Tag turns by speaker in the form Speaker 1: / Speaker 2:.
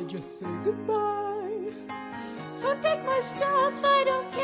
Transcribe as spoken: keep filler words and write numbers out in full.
Speaker 1: just say goodbye. So take my stuff, I don't